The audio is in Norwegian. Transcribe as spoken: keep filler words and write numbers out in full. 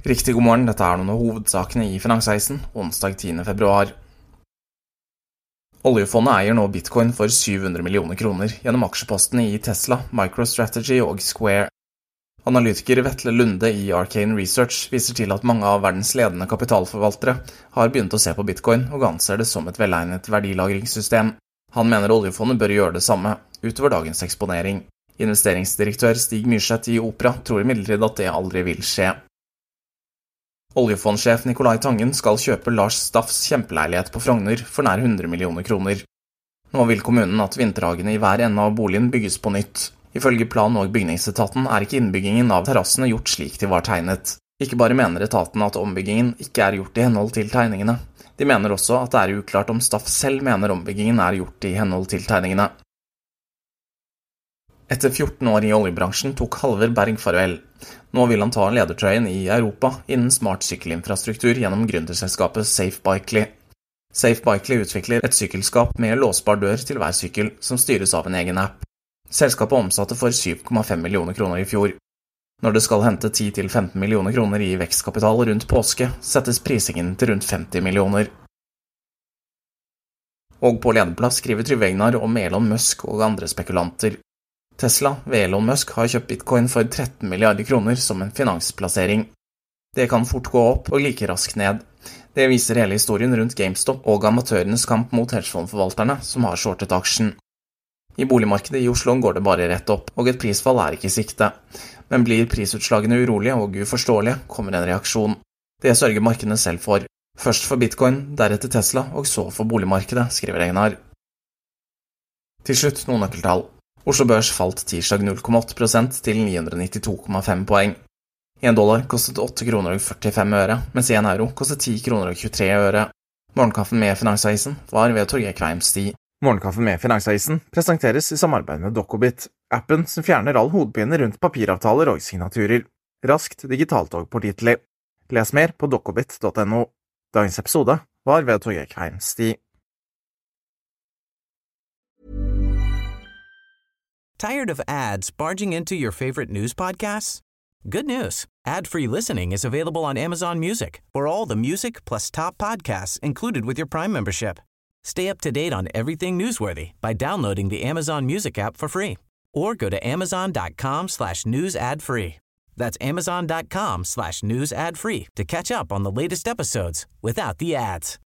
Riktig god morgen, dette er noen av hovedsakene i Finansavisen, onsdag tiende februar. Oljefondet eier nå bitcoin for syv hundre millioner kroner gjennom aksjepostene i Tesla, MicroStrategy og Square. Analytiker Vetle Lunde i Arcane Research viser til at mange av verdens ledende kapitalforvaltere har begynt å se på bitcoin og anser det som et velegnet verdilagringssystem. Han mener oljefondet bør gjøre det samme, utover dagens eksponering. Investeringsdirektør Stig Myrseth i Opera tror imidlertid at det aldri vil skje. Oljefondsjef Nicolai Tangen skal kjøpe Lars Staffs kjempeleilighet på Frogner for nær hundre millioner kroner. Nå vil kommunen at vinterhagene i hver ende av boligen bygges på nytt. Ifølge plan- og bygningsetaten er ikke innbyggingen av terrassene gjort slik de var tegnet. Ikke bare mener etaten at ombyggingen ikke er gjort i henhold til tegningene. De mener også at det er uklart om Staff selv mener ombyggingen er gjort i henhold til tegningene. Etter fjorten år i oljebransjen tok Halvor Berg farvel. Nå vil han ta ledertrøyen i Europa innen smart sykkelinfrastruktur gjennom gründerselskapet Safe Bikely. Safe Bikely utvikler et sykkelskap med låsbar dør til hver sykkel, som styres av en egen app. Selskapet omsatte for syv komma fem millioner kroner i fjor. Når det skal hente ti til femten millioner kroner i vekstkapital rundt påske, settes prisingen til rundt femti millioner. Og på lederplass skriver Trygve Egnar om Elon Musk og andre spekulanter. Tesla ved Elon Musk har kjøpt bitcoin for tretten milliarder kroner som en finansplassering. Det kan fort gå opp og like raskt ned. Det viser hele historien rundt GameStop og amatørenes kamp mot hedgefondforvalterne som har shortet aksjen. I boligmarkedet i Oslo går det bare rett opp, og et prisfall er ikke i sikte. Men blir prisutslagene urolige og uforståelige, kommer en reaksjon. Det sørger markedene selv for. Først for bitcoin, deretter Tesla, og så for boligmarkedet, skriver Egnar. Til slutt noen nøkkeltall. Oslo Børs falt tirsdag null komma åtte prosent til ni hundre nittito komma fem poeng. En dollar kostet åtte kroner og førtifem øre, mens en euro kostet ti kroner og tjuetre øre. Morgenkaffen med Finansavisen var ved Torgeir Kveim Stig. Morgenkaffen med Finansavisen presenteres i samarbeid med Dokkobit, appen som fjerner all hodepine rundt papiravtaler og signaturer. Raskt, digitalt og pålitelig. Les mer på dokkobit punktum no. Dagens episode var ved Torgeir Kveim Stig. Tired of ads barging into your favorite news podcasts? Good news. Ad-free listening is available on Amazon Music for all the music plus top podcasts included with your Prime membership. Stay up to date on everything newsworthy by downloading the Amazon Music app for free or go to amazon.com slash news ad free. That's amazon.com slash news ad free to catch up on the latest episodes without the ads.